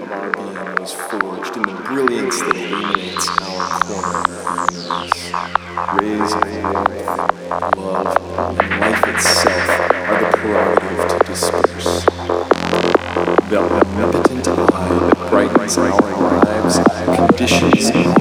our being was forged in the brilliance that illuminates our corner of the universe. Rays of warmth, love, and life itself are the prerogative to disperse. The omnipotent eye that brightens our lives conditions